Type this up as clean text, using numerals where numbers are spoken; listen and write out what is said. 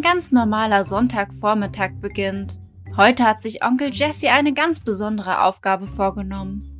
ganz normaler Sonntagvormittag beginnt. Heute hat sich Onkel Jesse eine ganz besondere Aufgabe vorgenommen.